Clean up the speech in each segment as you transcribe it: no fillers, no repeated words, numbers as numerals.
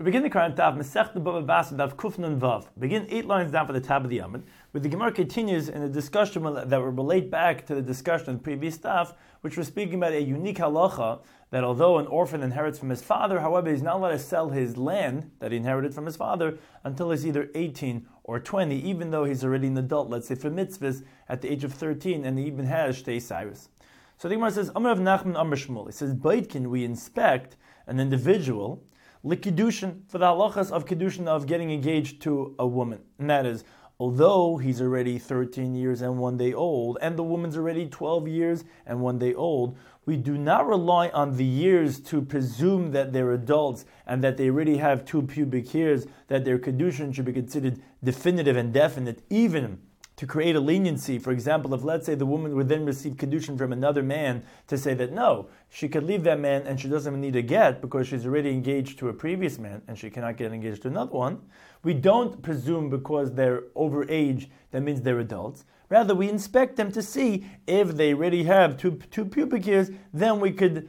We begin the Quran Tav Masech Bava Basra Dav Kufnun Vav. Begin 8 lines down for the tab of the Amud, where the Gemara continues in a discussion that will relate back to the discussion in the previous Tav, which was speaking about a unique halacha that although an orphan inherits from his father, however, he's not allowed to sell his land that he inherited from his father until he's either 18 or 20, even though he's already an adult, let's say for mitzvahs, at the age of 13, and he even has Shtei Cyrus. So the Gemara says, Amar of Nachman Amar Shmuel. It says, Baitkin, we inspect an individual Likidushin, for the halachas of Kedushin of getting engaged to a woman. And that is, although he's already 13 years and 1 day old, and the woman's already 12 years and 1 day old, we do not rely on the years to presume that they're adults and that they already have 2 pubic hairs, that their Kedushin should be considered definitive and definite, even to create a leniency. For example, if let's say the woman would then receive Kedushin from another man to say that no, she could leave that man and she doesn't need a get because she's already engaged to a previous man and she cannot get engaged to another one. We don't presume because they're over age, that means they're adults. Rather, we inspect them to see if they already have two pubic hairs. Then we could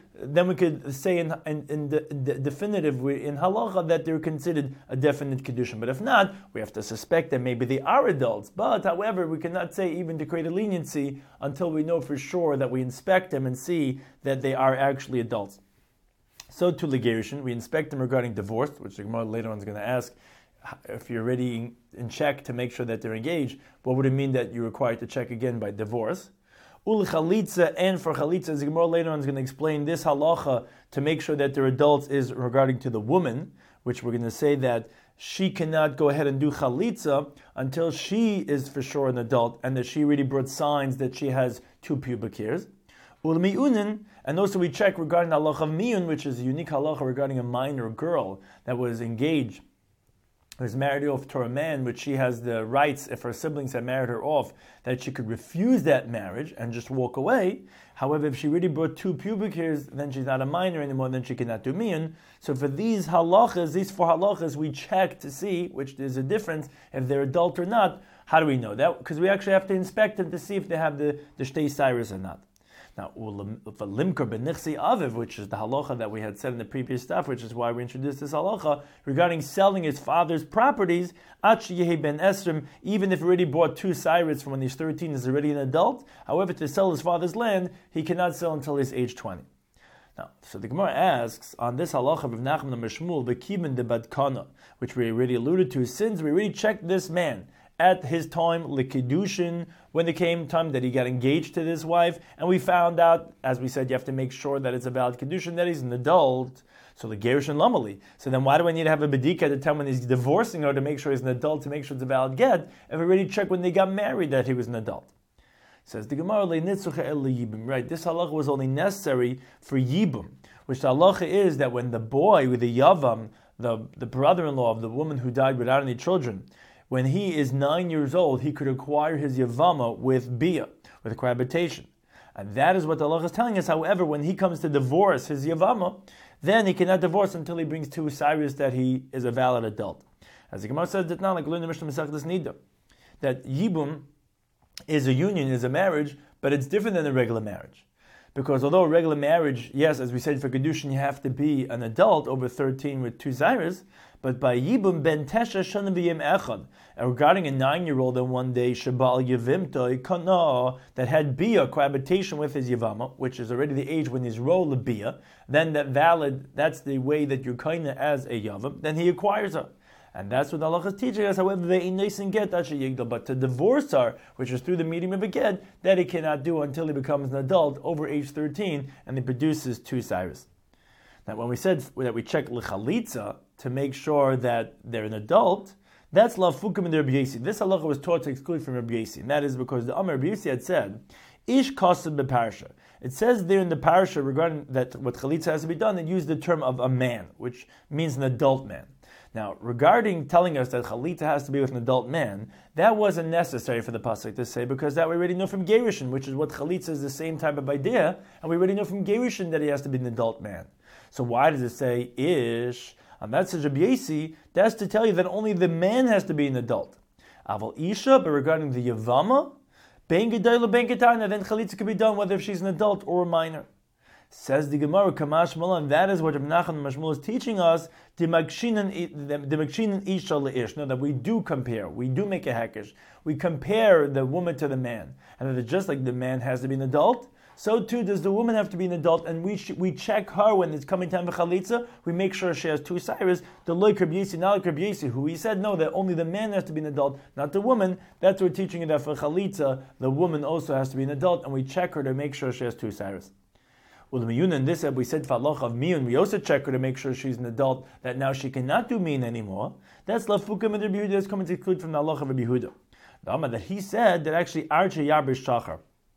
say in the definitive in halacha that they're considered a definite kedushin. But if not, we have to suspect that maybe they are adults. But however, we cannot say even to create a leniency until we know for sure that we inspect them and see that they are actually adults. So to Legerushin, we inspect them regarding divorce, which the Gemara later on is going to ask. If you're already in check to make sure that they're engaged, what would it mean that you're required to check again by divorce? Ul chalitza, and for chalitza, as the Gemara later on is going to explain, this halacha to make sure that they're adults is regarding to the woman, which we're going to say that she cannot go ahead and do chalitza until she is for sure an adult and that she really brought signs that she has 2 pubic hairs. Ul mi'unin, and also we check regarding the halacha of mi'un, which is a unique halacha regarding a minor girl that was engaged, was married off to a man, which she has the rights, if her siblings had married her off, that she could refuse that marriage and just walk away. However, if she really brought 2 pubic hairs, then she's not a minor anymore, then she cannot do mi'un. So for these halachas, these 4 halachas, we check to see, which there's a difference, if they're adult or not. How do we know that? Because we actually have to inspect them to see if they have the Shtei Cyrus or not. Now, for limker benichsi aviv, which is the halacha that we had said in the previous stuff, which is why we introduced this halacha regarding selling his father's properties, yehi ben esrim, even if he already bought 2 cyrus from when he's 13, is already an adult. However, to sell his father's land, he cannot sell until he's age 20. Now, so the Gemara asks on this halacha of Nachman and Shmuel, the kimen de badkana, which we already alluded to, since we already checked this man at his time, Likidushin, when it came time that he got engaged to this wife, and we found out, as we said, you have to make sure that it's a valid Kedushin, that he's an adult, so the Gerushin Lamali. So then why do I need to have a Bedika to tell when he's divorcing her to make sure he's an adult, to make sure it's a valid get, if we already checked when they got married that he was an adult? Says the Gemara, right, this halacha was only necessary for Yibum, which the halacha is that when the boy with the Yavam, the brother-in-law of the woman who died without any children, when he is 9 years old, he could acquire his Yavama with Bia, with cohabitation. And that is what the halacha is telling us. However, when he comes to divorce his Yavama, then he cannot divorce until he brings 2 cyrus that he is a valid adult. As the Gemara says, that not like learn the Mishnah Masechtas Nida, that Yibum is a union, is a marriage, but it's different than a regular marriage. Because although a regular marriage, yes, as we said for Kedushin, you have to be an adult over 13 with 2 cyrus, but by Yibum ben Tesha Shana V'Yem Echad, regarding a 9-year-old and 1 day Shabal Yevimta Kana that had Bia, cohabitation with his Yavama, which is already the age when his role of Bia, then that's the way that you're kind of as a Yavam, then he acquires her. And that's what the halacha is teaching us. However, but to divorce her, which is through the medium of a get, that he cannot do until he becomes an adult over age 13 and he produces 2 cyrus. Now, when we said that we check l'chalitza to make sure that they're an adult, that's lafukim in the Rabbi Yossi. This halacha was taught to exclude from Rabbi Yossi, and that is because the Amar Rabbi Yossi had said, Ish kasab beparasha. It says there in the parasha regarding that what chalitza has to be done, it used the term of a man, which means an adult man. Now, regarding telling us that chalitza has to be with an adult man, that wasn't necessary for the pasuk to say, because that we already know from Gerushin, which is what chalitza is the same type of idea, and we already know from Gerushin that he has to be an adult man. So why does it say ish? And that says Rabbi Yossi, that's to tell you that only the man has to be an adult. Aval isha, but regarding the yavama, ben gedayla ben ketana, then chalitza can be done whether if she's an adult or a minor. Says the Gemara, Kamash Malan, that is what Rav Nachman Mashmul is teaching us, the Makshinan Isha Le'ish. No, that we do compare, we do make a hekesh. We compare the woman to the man. And that just like the man has to be an adult, so too does the woman have to be an adult, and we check her when it's coming time for chalitza. We make sure she has two cyrus. The loy Reb Yossi, not like Reb Yossi, who he said no, that only the man has to be an adult, not the woman. That's what we're teaching you, that for chalitza, the woman also has to be an adult, and we check her to make sure she has two cyrus. Well, the miyun in this, we said falach of miyun. We also check her to make sure she's an adult, that now she cannot do miyun anymore. That's lafukim and Rabbi Yehuda is coming to include from the halach of Rabbi Yehuda. The Amar that he said that actually arche yarbish shachar.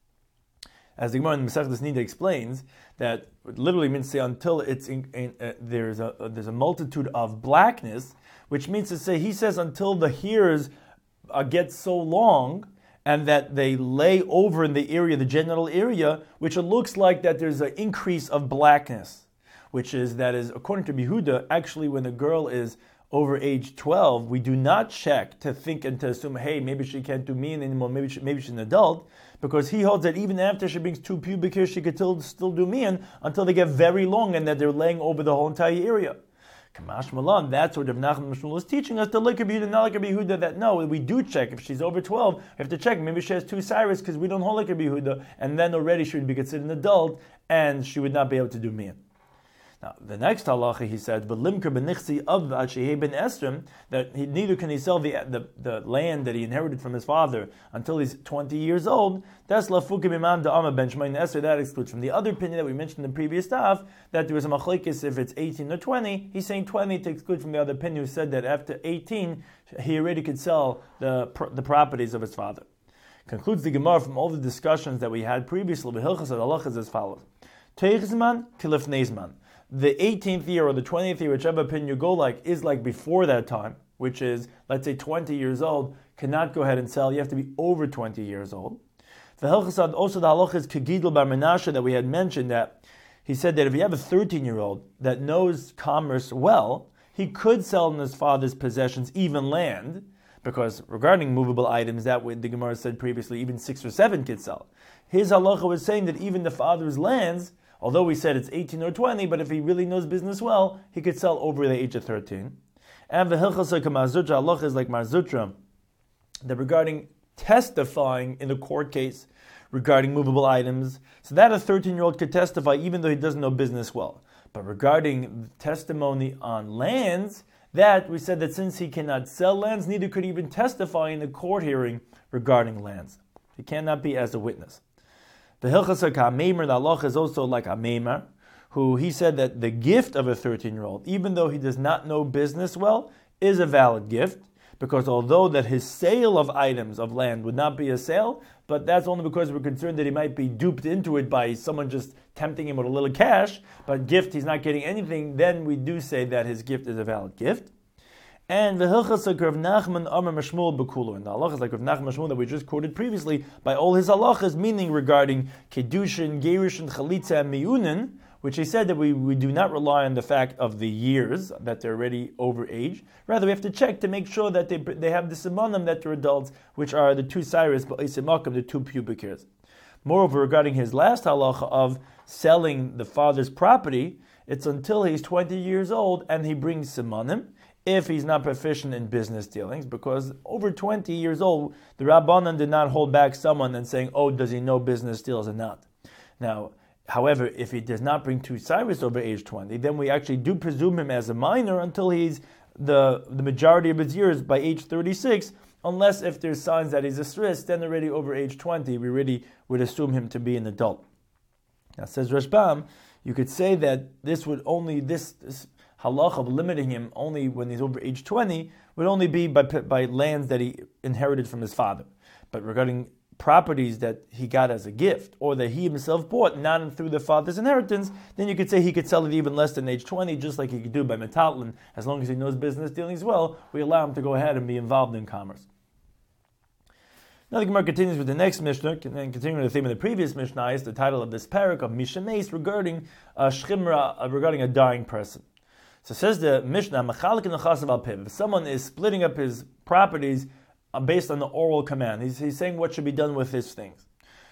As the Gemara in Masechtas Nida explains, that it literally means to say until it's there's a multitude of blackness, which means to say, he says until the hairs get so long and that they lay over in the area, the genital area, which it looks like that there's an increase of blackness, which is, that is, according to Yehuda, actually when a girl is over age 12, we do not check to think and to assume, hey, maybe she can't do miyun anymore, maybe she's an adult, because he holds that even after she brings two pubic hairs, she could still do miyun until they get very long and that they're laying over the whole entire area. Kamash Malan, that's what Rav Nachman Mashmul is teaching us, the like Rabbi Yehuda, not like Rabbi Yehuda, that no, we do check. If she's over 12, we have to check. Maybe she has two cyrus because we don't hold like Rabbi Yehuda, and then already she would be considered an adult and she would not be able to do miyun. Now, the next halacha, he said, but limker benichsi of Ashehei ben Esrim, that neither can he sell the land that he inherited from his father until he's 20 years old. That's lafukim imam da'ama ben Shemayin Esr. That excludes from the other opinion that we mentioned in the previous stuff, that there was a machlekes if it's 18 or 20. He's saying 20 to exclude from the other opinion who said that after 18, he already could sell the properties of his father. Concludes the Gemara from all the discussions that we had previously. The Hilchas halacha is as follows: Teichzman kilifneizman. The 18th year or the 20th year, whichever opinion you go like, is like before that time, which is, let's say, 20 years old, cannot go ahead and sell. You have to be over 20 years old. The Hilchasad, also the halach is Kegidl Bar Menashe that we had mentioned, that he said that if you have a 13-year-old that knows commerce well, he could sell in his father's possessions, even land, because regarding movable items, that way the Gemara said previously, even 6 or 7 could sell. His halacha was saying that even the father's lands, although we said it's 18 or 20, but if he really knows business well, he could sell over the age of 13. And the Hilchasa Kamazutra, Allah is like Marzutra, that regarding testifying in the court case regarding movable items, so that a 13-year-old could testify even though he doesn't know business well. But regarding testimony on lands, that we said that since he cannot sell lands, neither could he even testify in the court hearing regarding lands. He cannot be as a witness. The Hilchasa Ka'ameimer, the Allah is also like a Meimer, who he said that the gift of a 13-year-old, even though he does not know business well, is a valid gift, because although that his sale of items of land would not be a sale, but that's only because we're concerned that he might be duped into it by someone just tempting him with a little cash, but gift, he's not getting anything, then we do say that his gift is a valid gift. And the Hilchas of Rav Nachman Amar Mashmul Bekulu, and the halachas like Rav Nachman Mashmul that we just quoted previously, by all his halachas, meaning regarding Kedushin, Gerushin, Chalitza, and Miyunin, which he said that we do not rely on the fact of the years, that they're already over age. Rather, we have to check to make sure that they have the simonim that they're adults, which are the two cyrus, the two pubic hairs. Moreover, regarding his last halacha of selling the father's property, it's until he's 20 years old and he brings simonim, if he's not proficient in business dealings, because over 20 years old, the Rabbanan did not hold back someone and saying, oh, does he know business deals or not? Now, however, if he does not bring two cyrus over age 20, then we actually do presume him as a minor until he's the majority of his years by age 36, unless if there's signs that he's a sris, then already over age 20, we really would assume him to be an adult. Now, says Rashbam, you could say that this halach of limiting him only when he's over age 20 would only be by lands that he inherited from his father. But regarding properties that he got as a gift or that he himself bought, not through the father's inheritance, then you could say he could sell it even less than age 20, just like he could do by metalton. As long as he knows business dealings well, we allow him to go ahead and be involved in commerce. Now the Gemara continues with the next Mishnah, and continuing the theme of the previous Mishnah, is the title of this parak of Mishameis regarding a shchimra, regarding a dying person. So says the Mishnah, if someone is splitting up his properties based on the oral command, he's saying what should be done with his things.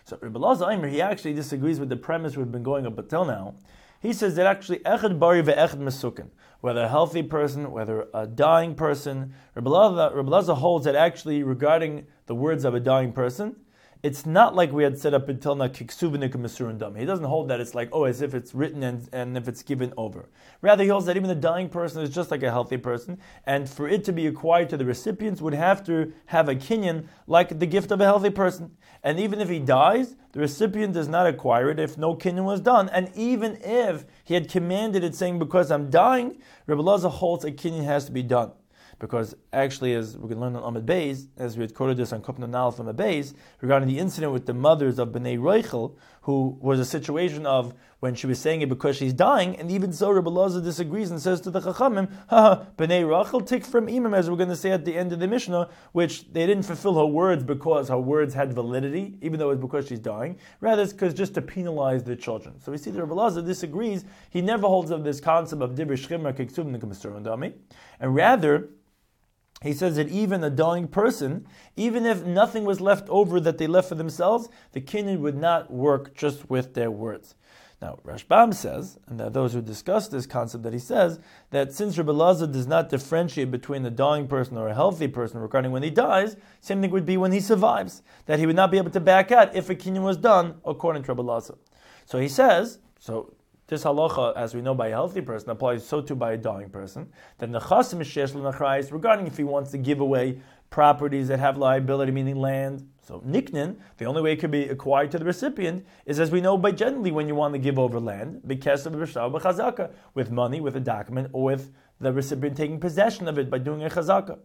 So Rebbe Elazar Aimer, he actually disagrees with the premise we've been going up until now. He says that actually echad bari ve'echad mesukin, whether a healthy person, whether a dying person, Rebbe Elazar holds that actually regarding the words of a dying person, it's not like we had said up until now, kiksuvinik mesurun dam. He doesn't hold that it's like, as if it's written and if it's given over. Rather, he holds that even the dying person is just like a healthy person, and for it to be acquired to the recipients would have to have a kinyan like the gift of a healthy person. And even if he dies, the recipient does not acquire it if no kinyan was done. And even if he had commanded it saying, because I'm dying, Rebbe Elazar holds a kinyan has to be done. Because actually, as we can learn on Amud Beis, as we had quoted this on Kopnan Aleph Amud Beis, regarding the incident with the mothers of Bnei Roichel, who was a situation of when she was saying it because she's dying, and even so, Rebbe Elazar disagrees and says to the Chachamim, Bnei Roichel take from Imam, as we're going to say at the end of the Mishnah, which they didn't fulfill her words because her words had validity, even though it was because she's dying. Rather, it's because just to penalize the children. So we see that Rebbe Elazar disagrees. He never holds of this concept of Dibur Shchimra Kiksub Nikamesur Dami, and rather, he says that even a dying person, even if nothing was left over that they left for themselves, the kinyan would not work just with their words. Now, Rashbam says, and there are those who discuss this concept, that he says that since Rebbe Elazar does not differentiate between a dying person or a healthy person regarding when he dies, same thing would be when he survives, that he would not be able to back out if a kinyan was done according to Rebbe Elazar. So he says, this halacha, as we know by a healthy person, applies so too by a dying person. Then the chasim sheyesh l'nachrayis, regarding if he wants to give away properties that have liability, meaning land. So niknin, the only way it could be acquired to the recipient is, as we know by generally when you want to give over land, b'kesav b'shav b'chazaka, with money, with a document, or with the recipient taking possession of it by doing a chazaka.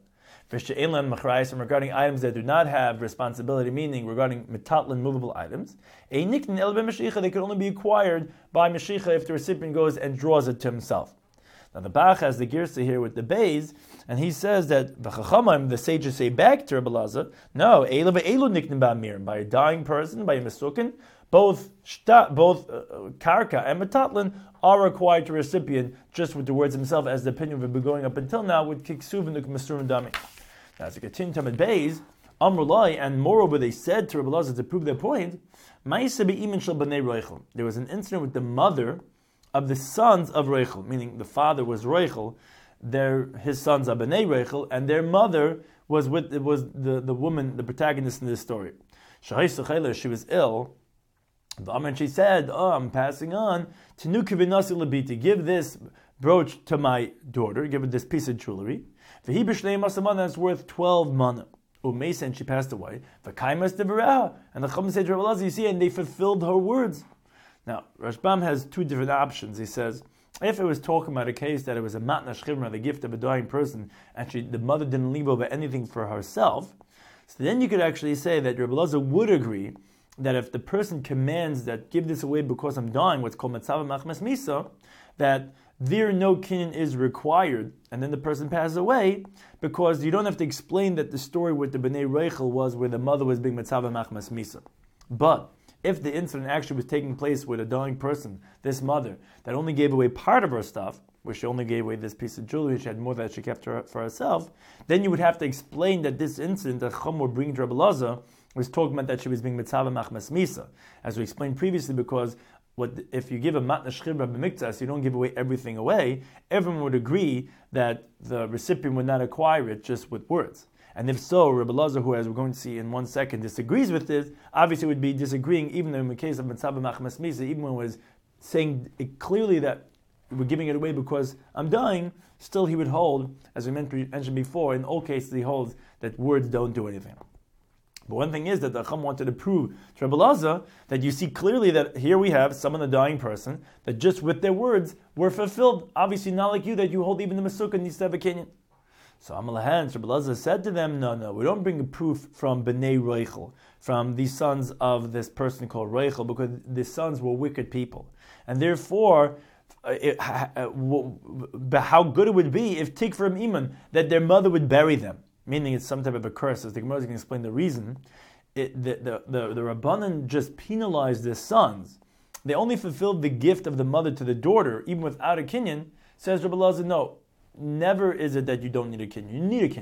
And regarding items that do not have responsibility, meaning regarding metatlan movable items, they could only be acquired by Mashiach if the recipient goes and draws it to himself. Now the Bach has the Girsa here with the Beis, and he says that the Chachamim, the sages say back to Rebbe Elazar, no, by a dying person, by a Mesukin, both karka and metatlan are acquired to recipient just with the words himself, as the opinion we've been going up until now with kiksuv and masurim dami. Now, as a continue Tamid Beis, Amrulai, and moreover they said to Rebbe Elazar to prove their point, there was an incident with the mother of the sons of Roichel, meaning the father was Roichel, his sons are Bnei Roichel, and their mother was the woman, the protagonist in this story. She was ill. And she said, I'm passing on to Nukivinasi Labiti, give this brooch to my daughter, give her this piece of jewelry. The Hebrew that's worth 12 mana. Umesa, and she passed away. The Kaimas Devareha, and the Chum said to Rebbe Elazar, you see, and they fulfilled her words. Now, Rashbam has two different options. He says, if it was talking about a case that it was a matna shchimra, the gift of a dying person, and the mother didn't leave over anything for herself, so then you could actually say that Rebbe Elazar would agree that if the person commands that give this away because I'm dying, what's called Matzav Machmas Misa, that there no kinyan is required, and then the person passes away, because you don't have to explain that the story with the Bnei Roichel was where the mother was being Matzav Machmas Misa. But if the incident actually was taking place with a dying person, this mother, that only gave away part of her stuff, where she only gave away this piece of jewelry, she had more that she kept for herself, then you would have to explain that this incident that Chum would bring to Rebbe Elazar was talking about that she was being mitzvah machmas misa, as we explained previously, because if you give a matna shchibra b'miktzas, you don't give away everything away, everyone would agree that the recipient would not acquire it just with words. And if so, Rebbe Elazar, who, as we're going to see in 1 second, disagrees with this, obviously would be disagreeing, even in the case of mitzvah machmas misa, even when it was saying it clearly that we're giving it away because I'm dying, still he would hold, as we mentioned before, in all cases he holds that words don't do anything. But one thing is that the Chum wanted to prove to Rebbe Elazar that you see clearly that here we have someone, a dying person, that just with their words were fulfilled. Obviously not like you, that you hold even the Masukah needs to have a kinyan. So Amalahan, Rebbe Elazar said to them, no, we don't bring a proof from Bnei Roichel, from the sons of this person called Roichel, because the sons were wicked people. And therefore, how good it would be if Tikvarim Iman, that their mother would bury them. Meaning it's some type of a curse, as the Gemara is going to explain the reason. The Rabbanan just penalized the sons. They only fulfilled the gift of the mother to the daughter, even without a kinyan. Says Rebbe Elazar, no, never is it that you don't need a kinyan. You need a kinyan.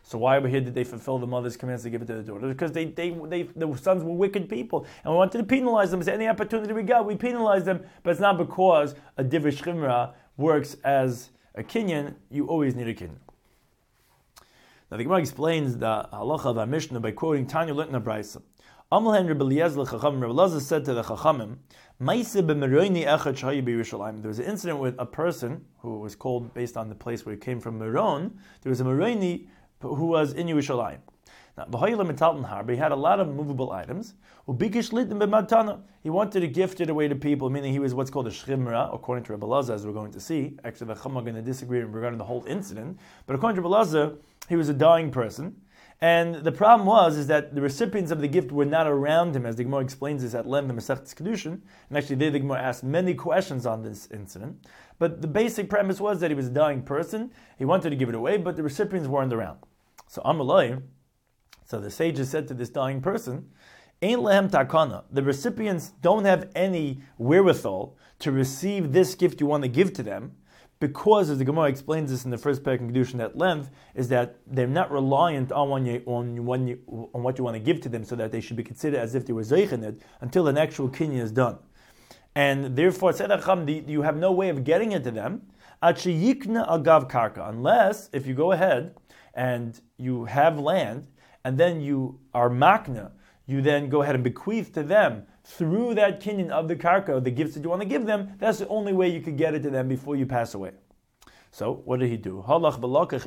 So why over here did they fulfill the mother's commands to give it to the daughter? Because the sons were wicked people, and we wanted to penalize them. So any opportunity we got, we penalized them. But it's not because a divrei shchimra works as a kinyan. You always need a kinyan. Now the Gemara explains the halacha of our Mishnah by quoting Tanya Litna Brisa. Amalhan Rebbe Eliezer l'Chachamim. Rebbe Eliezer said to the Chachamim, "Ma'aseh b'meroini echad shayi b'Yerushalayim." There was an incident with a person who was called based on the place where he came from, Meron. There was a Meroni who was in Yerushalayim. Now, b'hoyla metalton harba, he had a lot of movable items. Ubikish litim b'matana. He wanted to gift it away to people, meaning he was what's called a shchimra, according to Rebbe Eliezer, as we're going to see. Actually, the Chacham are going to disagree regarding the whole incident, but according to Rebbe Eliezer, he was a dying person. And the problem is that the recipients of the gift were not around him, as the Gemara explains this at length in Masechet Kedushin. And actually, there the Gemara asked many questions on this incident. But the basic premise was that he was a dying person. He wanted to give it away, but the recipients weren't around. So Amalai, so the sages said to this dying person, "Ein lehem takana." The recipients don't have any wherewithal to receive this gift you want to give to them. Because, as the Gemara explains this in the first parak in Kedushin at length, is that they're not reliant on what you want to give to them, so that they should be considered as if they were zeich in it until an actual kinyan is done. And therefore, you have no way of getting it to them, agav karka, unless if you go ahead and you have land, and then you are makna, you then go ahead and bequeath to them through that kinyan of the karka, the gifts that you want to give them. That's the only way you could get it to them before you pass away. So what did he do? He went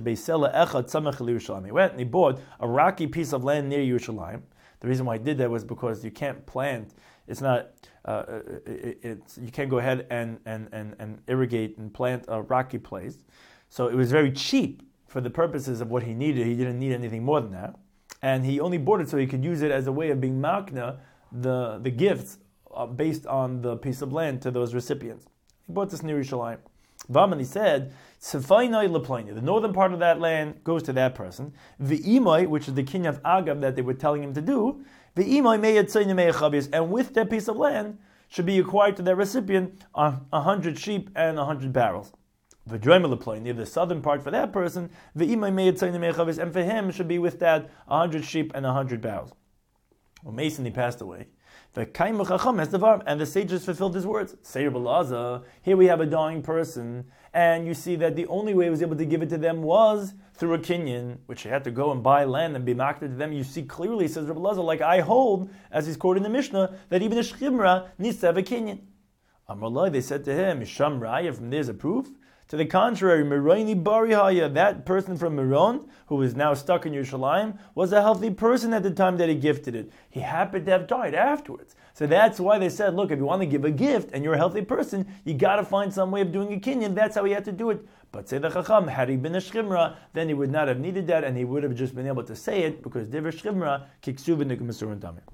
and he bought a rocky piece of land near Yerushalayim. The reason why he did that was because you can't plant. It's not. You can't go ahead and irrigate and plant a rocky place. So it was very cheap for the purposes of what he needed. He didn't need anything more than that, and he only bought it so he could use it as a way of being makna the gifts based on the piece of land to those recipients. He bought this near Yerushalayim. Vaman, he said, the northern part of that land goes to that person. The imai, which is the kinyan of agav that they were telling him to do, the imai and with that piece of land should be acquired to that recipient 100 sheep and 100 barrels. The the southern part for that person, the imai and for him should be with that 100 sheep and 100 barrels. Well, Mason, he passed away. And the sages fulfilled his words. Seir Belaza, here we have a dying person, and you see that the only way he was able to give it to them was through a kinyan, which he had to go and buy land and be makter to them. You see clearly, says Rebbe Eliezer, like I hold, as he's quoted in the Mishnah, that even a shchimra needs to have a kinyan. Amrullah, they said to him, Misham Raya, from there's a proof. To the contrary, Meroni Barihaya, that person from Meron, who is now stuck in Yerushalayim, was a healthy person at the time that he gifted it. He happened to have died afterwards. So that's why they said, look, if you want to give a gift and you're a healthy person, you got to find some way of doing a kinyan. That's how he had to do it. But say the Chacham, had he been a shchimra, then he would not have needed that, and he would have just been able to say it, because divrei shchimra kiksuv v'nikmasur and tamir.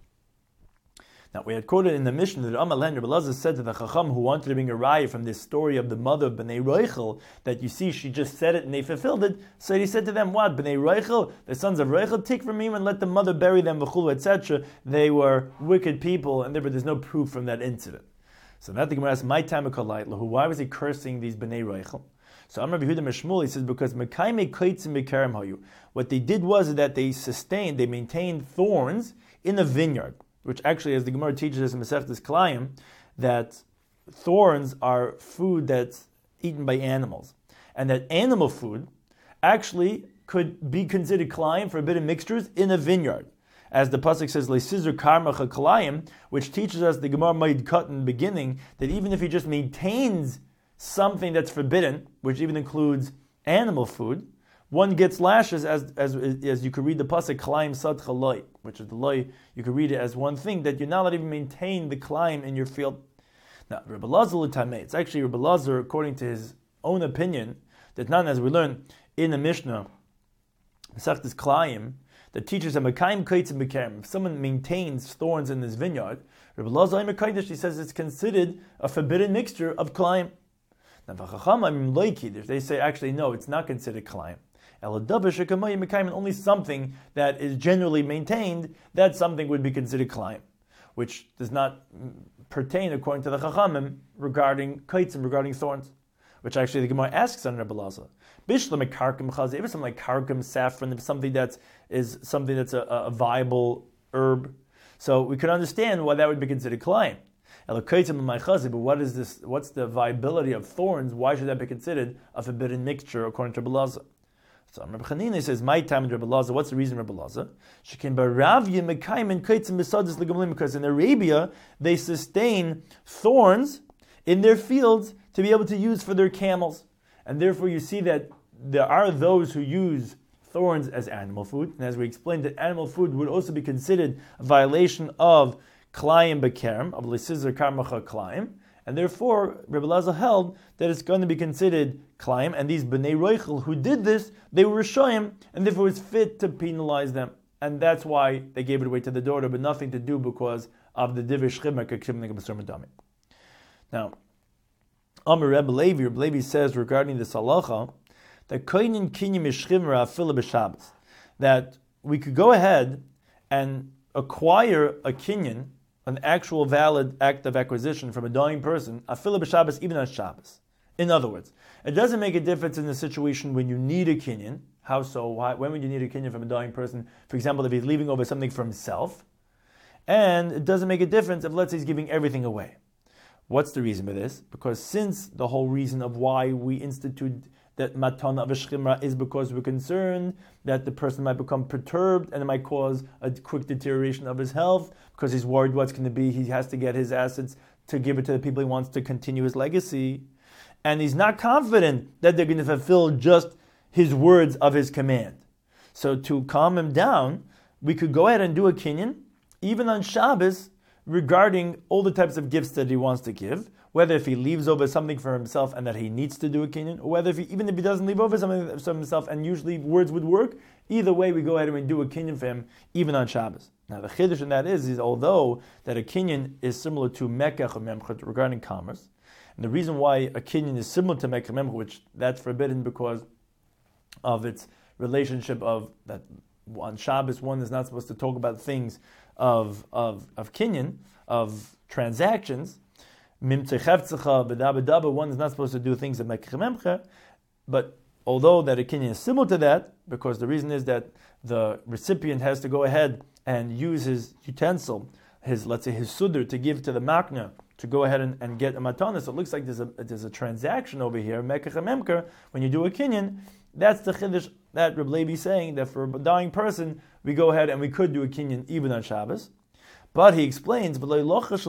Now, we had quoted in the Mishnah that Amal Rebbe Eliezer said to the Chacham who wanted to bring a raya from this story of the mother of Bnei Roichel, that you see she just said it and they fulfilled it. So he said to them, what? Bnei Roichel, the sons of Roichel, take from me and let the mother bury them, etc. They were wicked people, and there's no proof from that incident. So that the Gemara asks, my time why was he cursing these Bnei Roichel? So Amar Yehuda Meshmul, he says, because Mekayme Kaitzim Bekarim Hayu. What they did was that they maintained thorns in the vineyard. Which actually, as the Gemara teaches us in Masechtas Kilayim, that thorns are food that's eaten by animals. And that animal food actually could be considered Kilayim for a bit of mixtures in a vineyard. As the Pasuk says, Le'sizur karmacha Kilayim, which teaches us, the Gemara might cut in the beginning, that even if he just maintains something that's forbidden, which even includes animal food, one gets lashes as you could read the pasuk Kilayim Sad Chaloi, which is the loy. You could read it as one thing that you're not allowed to even maintain the Kilayim in your field. Now, Rebbe Eliezer l'tamei, it's actually Rebbe Eliezer, according to his own opinion, that not as we learn in the Mishnah, Masechtas Kilayim, that teaches a Mekayim Kaitzim Bekarim. If someone maintains thorns in his vineyard, Rebbe Eliezer Imekaidish, he says it's considered a forbidden mixture of Kilayim. Now, V'chachamim loikid, they say actually no, it's not considered Kilayim. Only something that is generally maintained, that something would be considered Kilayim, which does not pertain, according to the Chachamim, regarding kaitzim, regarding thorns, which actually the Gemara asks on Rebbe Eliezer. Bishlam karkim chazi, if it's something like karkim, saffron, if something that's a viable herb. So we could understand why that would be considered klayim. But what is this? What's the viability of thorns? Why should that be considered a forbidden mixture according to Rabbi Lazar? So Rabbi Chanina says, "My time in Rabbi Lazar. What's the reason, Rabbi Lazar? Because in Arabia they sustain thorns in their fields to be able to use for their camels, and therefore you see that there are those who use thorns as animal food. And as we explained, that animal food would also be considered a violation of Klayim Bekerem, of Lisizar Karmacha Klayim, and therefore Rabbi Lazar held that it's going to be considered Klayim, and these Bnei Roichel who did this, they were Rishoyim, and therefore it was fit to penalize them. And that's why they gave it away to the daughter, but nothing to do because of the Divish Chimah. Now, Amar Rebbe Levi says regarding this halacha, that Koinin Kinyim Yishchimra Afila B'Shabbos, that we could go ahead and acquire a kinyan, an actual valid act of acquisition from a dying person, Afila B'Shabbos, even on Shabbos. In other words, it doesn't make a difference in the situation when you need a kinyan. How so? Why? When would you need a kinyan from a dying person? For example, if he's leaving over something for himself. And it doesn't make a difference if, let's say, he's giving everything away. What's the reason for this? Because since the whole reason of why we institute that matana of a shchimra is because we're concerned that the person might become perturbed and it might cause a quick deterioration of his health because he's worried what's going to be. He has to get his assets to give it to the people he wants to continue his legacy. And he's not confident that they're going to fulfill just his words of his command. So to calm him down, we could go ahead and do a kinyan, even on Shabbos, regarding all the types of gifts that he wants to give, whether if he leaves over something for himself and that he needs to do a kinyan, or whether even if he doesn't leave over something for himself and usually words would work, either way we go ahead and we do a kinyan for him, even on Shabbos. Now the chiddush in that is although that a kinyan is similar to mekach or memcha regarding commerce, and the reason why a kinyan is similar to mekach or memcha, which that's forbidden because of its relationship of that on Shabbos one is not supposed to talk about things of kinyan, of transactions. One is not supposed to do things of mekach memcha, but although that a kinyan is similar to that, because the reason is that the recipient has to go ahead and use his utensil, let's say his sudr, to give to the makna, to go ahead and get a matana. So it looks like there's a transaction over here, mekach memcha, when you do a kinyan. That's the chiddush that Reb Levi is saying, that for a dying person, we go ahead and we could do a kinyan even on Shabbos. But he explains, but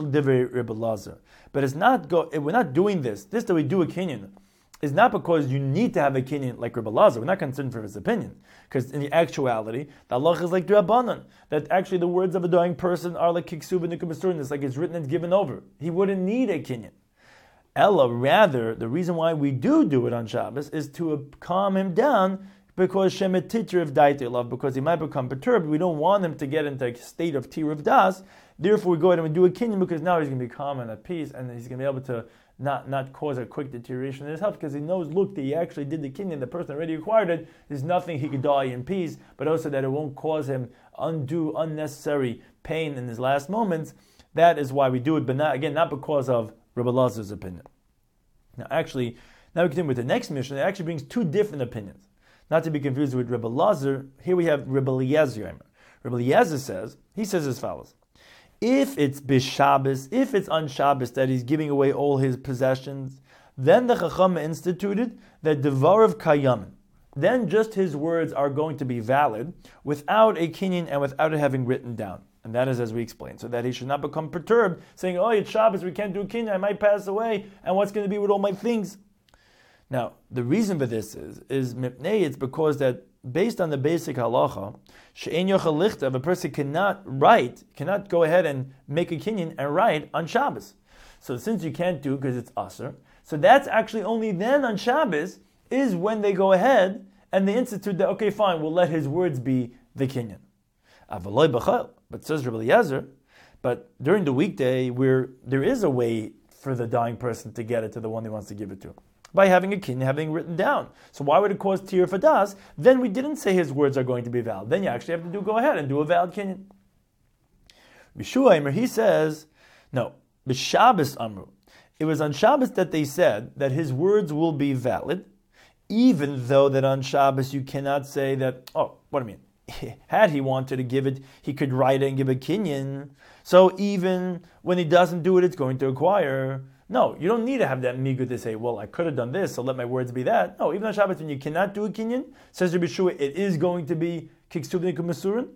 it's not we're not doing this that we do a kinyan is not because you need to have a kinyan like Rebbe Lazar. We're not concerned for his opinion. Because in the actuality, the halacha is like D'Rabbanan, that actually the words of a dying person are like Kiksuv and Nikum, it's like it's written and given over. He wouldn't need a kinyan. Ella, rather, the reason why we do it on Shabbos is to calm him down, because Shemet Titr of love, because he might become perturbed. We don't want him to get into a state of Tir of Das. Therefore, we go ahead and we do a kinyan, because now he's going to be calm and at peace, and he's going to be able to not cause a quick deterioration in his health, because he knows, look, that he actually did the kinyan, the person already acquired it, there's nothing, he could die in peace, but also that it won't cause him unnecessary pain in his last moments. That is why we do it, but not because of Rebbe Lazar's opinion. Now we continue with the next mission. It actually brings two different opinions. Not to be confused with Rebbe Lazar, here we have Rebbe Eliezer. Rebbe Eliezer says as follows: if it's b'Shabbos, if it's on Shabbos that he's giving away all his possessions, then the Chacham instituted that Devarav Kayamin, then just his words are going to be valid without a kinyan and without it having written down. And that is as we explained, so that he should not become perturbed, saying, oh, it's Shabbos, we can't do a kinyan, I might pass away, and what's going to be with all my things? Now, the reason for this is it's because that based on the basic halacha, she'en yochel lichtav, a person cannot go ahead and make a kinyan and write on Shabbos. So since you can't do it because it's aser, so that's actually only then on Shabbos is when they go ahead and they institute that, okay, fine, we'll let his words be the kinyan. Avaloi b'chal, but says Rebbe Eliezer, but during the weekday where there is a way for the dying person to get it to the one he wants to give it to, by having a kinyan, having written down. So why would it cause tir for das? Then we didn't say his words are going to be valid. Then you actually have to go ahead and do a valid kinyan. B'Shuaimer, he says, no, b'Shabbos amru. It was on Shabbos that they said that his words will be valid even though that on Shabbos you cannot say that, oh, what do I mean? Had he wanted to give it, he could write it and give a kinyan. So even when he doesn't do it, it's going to acquire. No, you don't need to have that migu to say, well, I could have done this, so let my words be that. No, even on Shabbos when you cannot do a kinyan, says Rabbi Shua, it is going to be kiksuvnik masurin.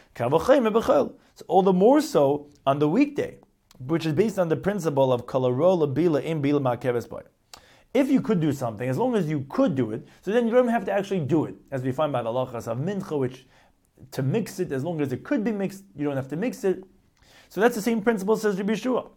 So all the more so on the weekday, which is based on the principle of kalarola bila in bila ma'keves boy. If you could do something, as long as you could do it, so then you don't have to actually do it, as we find by the halachas of mincha, which to mix it, as long as it could be mixed, you don't have to mix it. So that's the same principle, says Rabbi Shua.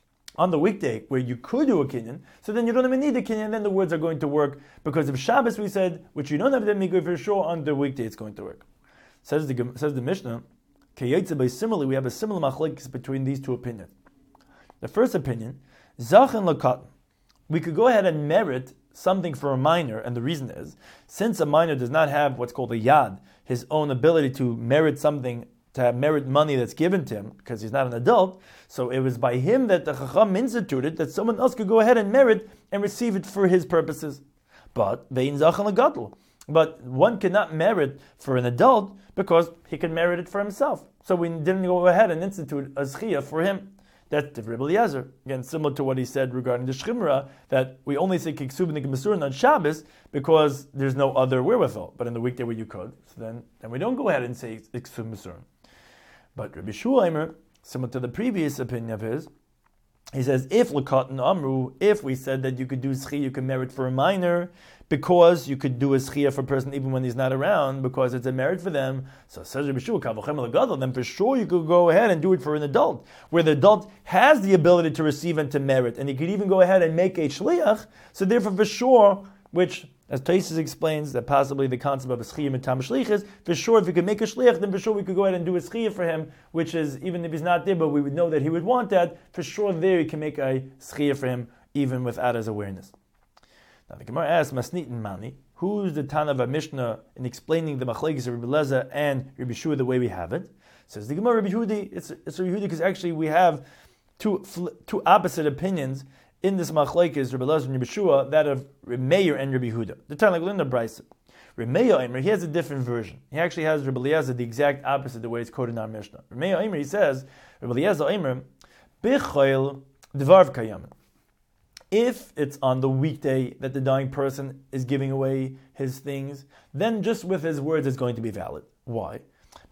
On the weekday, where you could do a kinyan, so then you don't even need a kinyan, then the words are going to work, because if Shabbos we said, which you don't have the migu for sure, on the weekday it's going to work. Says the Mishnah, similarly, we have a similar machlekes between these two opinions. The first opinion, zachin lakatan. We could go ahead and merit something for a minor, and the reason is, since a minor does not have what's called a yad, his own ability to merit something, to have merit money that's given to him, because he's not an adult, so it was by him that the Chacham instituted that someone else could go ahead and merit and receive it for his purposes. But vein zachin lagadol. But one cannot merit for an adult because he can merit it for himself. So we didn't go ahead and institute a zchiyah for him. That's the Rebbe Eliezer. Again, similar to what he said regarding the Shchimra, that we only say Kiksubnik Masurin on Shabbos because there's no other wherewithal. But in the weekday where you could, so then we don't go ahead and say Kiksub Masurin. But Rabbi Shuaimer, similar to the previous opinion of his, he says, if L'katan Amru, if we said that you could do Zchiyah, you can merit for a minor, because you could do a Zchiyah for a person even when he's not around, because it's a merit for them, so says Rabbi Shua, then for sure you could go ahead and do it for an adult, where the adult has the ability to receive and to merit, and he could even go ahead and make a Shliach, so therefore for sure, which, as Taisus explains, that possibly the concept of a Zchiyah mitam shlich is, for sure if you could make a Shliach, then for sure we could go ahead and do a Zchiyah for him, which is, even if he's not there, but we would know that he would want that, for sure there you can make a Zchiyah for him, even without his awareness. Now the Gemara asks, Masnitin Mani, who's the Tana of Mishnah in explaining the Machlekes of Rabbi Eliezer and Rabbi Shua the way we have it? Says the Gemara, Rabbi Yehudi, it's Rabbi Yehudi because actually we have two opposite opinions in this Machlekes, Rabbi Eliezer and Rabbi Shua, that of Rabbi Meir and Rabbi Yehuda. The Tana like Linda Bryce. Rabbi Meir, he has a different version. He actually has Rabbi Eliezer the exact opposite the way it's quoted in our Mishnah. Rabbi Meir, he says, Rabbi Eliezer Eimer, Bichayil Dvarv Kayamin. If it's on the weekday that the dying person is giving away his things, then just with his words it's going to be valid. Why?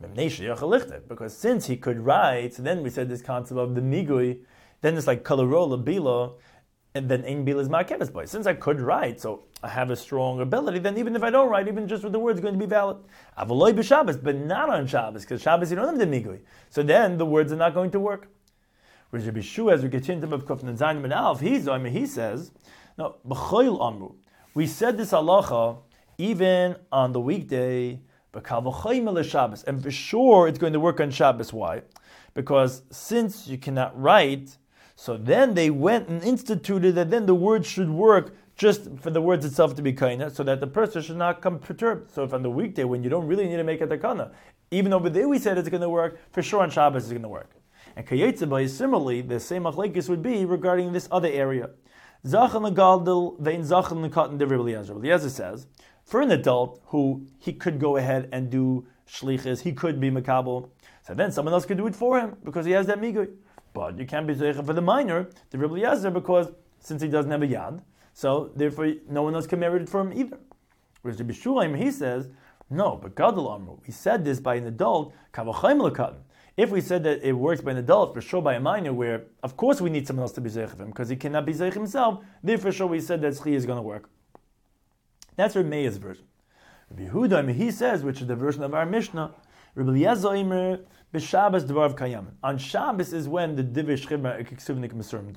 Because since he could write, so then we said this concept of the migui, then it's like kalarola bila, and then ein bila is ma'keves boy. Since I could write, so I have a strong ability, then even if I don't write, even just with the words, it's going to be valid. Avaloi b'Shabbos, but not on Shabbos, because Shabbos you don't have the migui. So then the words are not going to work. Whereas Rabbi Shua, as we get into the Kuf and Zayin Ben Alf, he says, no, b'choil amru. We said this halacha even on the weekday, but kavachayim Shabbos, and for sure it's going to work on Shabbos. Why? Because since you cannot write, so then they went and instituted that then the words should work just for the words itself to be kaina, so that the person should not come perturbed. So if on the weekday when you don't really need to make a takana, even over there we said it's going to work, for sure on Shabbos it's going to work. And Kayetzabai, similarly, the same machlekes would be regarding this other area. Zachan legaldel vein zachan lekatan de Rabbi Eliezer. Rabbi Eliezer says, for an adult who he could go ahead and do shlichus, he could be makabel, so then someone else could do it for him because he has that migui. But you can't be zeicha for the minor, the Rabbi Eliezer, because since he doesn't have a yad, so therefore no one else can merit it for him either. Whereas Rabbi Shulaim, he says, no, but gadol amru. We said this by an adult, kavachayim lekatan. If we said that it works by an adult, for sure by a minor, where of course we need someone else to be zeich of him, because he cannot be zeich himself, then for sure we said that tzchi is going to work. That's Rabbi Meir's version. Rabbi Yehuda, he says, which is the version of our Mishnah, Rabbi Eliezer Omer, b'Shabbos dvarv kayamin. On Shabbos is when the divish chibra kiksuvnik masurim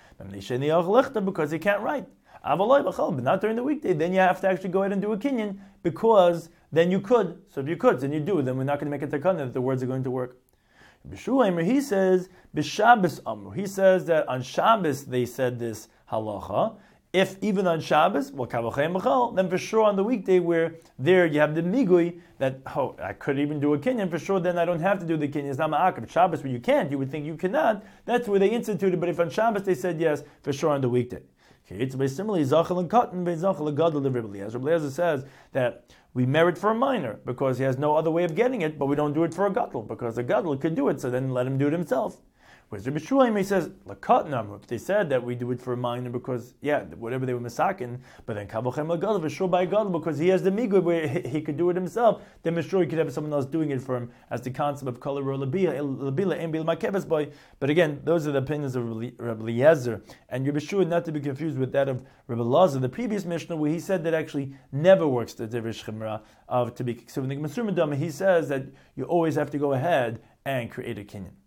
dami. Because he can't write. But not during the weekday. Then you have to actually go ahead and do a kinyan, because then you could. So if you could, then you do. Then we're not going to make a takana that the words are going to work. B'Shuaimer, he says, b'Shabbos amru. He says that on Shabbos they said this halacha. If even on Shabbos, well, kavachem b'chal, then for sure on the weekday where there you have the migui, that, oh, I could even do a kinyan, for sure then I don't have to do the kinyan. It's not ma'akav. Shabbos where you can't, you would think you cannot. That's where they instituted, but if on Shabbos they said yes, for sure on the weekday. Similarly, Zachal and Cotton, Zachal and Gadol, Rabbi Eliezer says that we merit for a minor because he has no other way of getting it, but we don't do it for a Gadol because a Gadol could do it, so then let him do it himself. Whereas Rabbi Shmuel, he says, they said that we do it for a minor because, whatever they were misakin, but then Kavochem Lagadol, V'shur by Gadol, because he has the migud where he could do it himself, then Mishur he could have someone else doing it for him, as the concept of Kol Labila, and Bil Makebes boy. But again, those are the opinions of Rabbi Eliezer, and Rabbi Shmuel, not to be confused with that of Rabbi Lazar, the previous Mishnah, where he said that actually never works the Derish Chimra of to be Ksuvnik Masur Medama. He says that you always have to go ahead and create a kinyan.